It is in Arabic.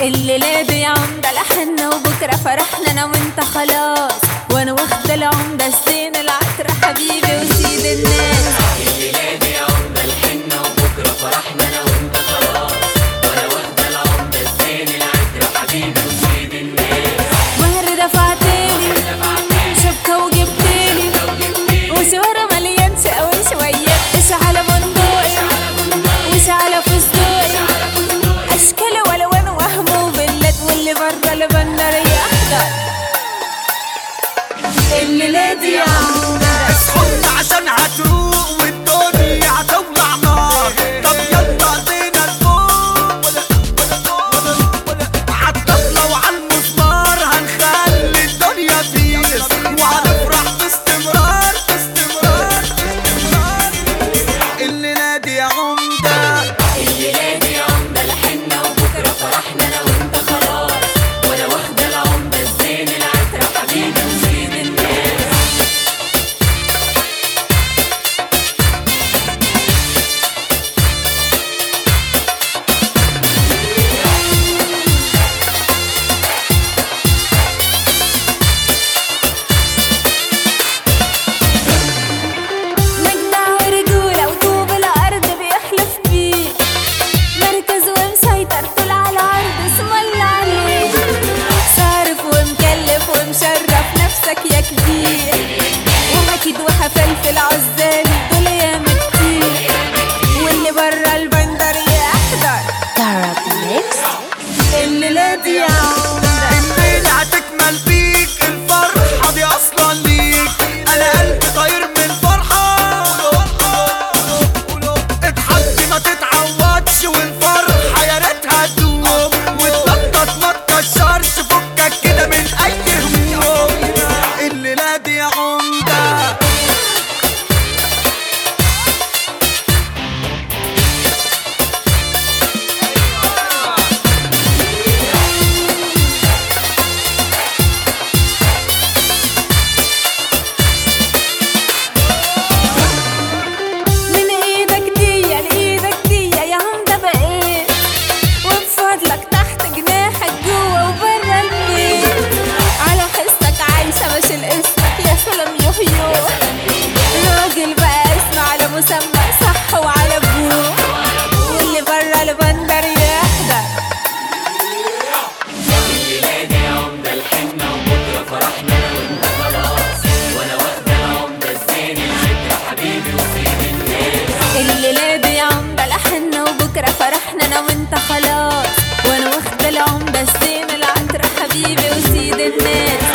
الليلة دي عمدة لحنا وبكرة فرحنا انا وانت خلاص، وانا واخدة العمدة الزين العطر حبيبي وسيد الناس. الليلة دي عمدة لحنا وبكرة فرحنا انا وانت خلاص، وانا واخدة العمدة الزين العطر حبيبي وسيد الناس. مهر دفعتلي شبكة وجبتلي وشوارع مليان شقاوي شوية، ايش على بندقي وش على فستقي، اشكال والوان وهم وبلاد، واللي برا البندرية احضر. الليلة دي عمدة اسخن عشان هتروق والدنيا هتولع نار. طب يلا ايدينا لفوق عالطبلة وعالمزمار، هنخلي الدنيا بيس وهنفرح باستمرار باستمرار باستمرار. الليلة دي عمدة، الليلة دي عمدة لحنا وبكرة فرحنا انا وانت خلاص، وانا واخدة العمدة الزين العطر حبيبي وسيد الناس. مجدع ورجولة وطوب الأرض بيحلف بيه، مركز ومسيطر طول على العرض اسم الله عليه، صارف ومكلف ومشرف نفسك يا كبير، وأكيد وحفلفل عزالي دول ياما كتير، واللي برا البندر يحضر. الليلة دي عمدة الليلة هتكمل بيك، الفرحة دي أصلا ليك، أنا قلبي طاير من الفرحة. اضحك ما تتعودش والفرحة يا ريتها تدوم، وتنطط ما تكشرش فكك كده من أي هموم. الليلة دي عمدة، من ايدك دي لايدك دي يا عمدة بقيت، وبفضلك تحت جناحك جوا وبرا البيت، على حسك عايشة بشيل اسمك يا سلام يحيو، راجل بقى اسم على مسمى صح وعلى ابوه، واللي برا البندر يحضر. الليلة دي عمدة لحنا وبكرة فرحنا انا وانت خلاص، وانا واخدة العمدة الزين العطر حبيبي وسيد الناس. الليلة دي عمدة لحنا وبكرة فرحنا انا وانت خلاص، وانا واخدة العمدة الزين العطر حبيبي وسيد الناس.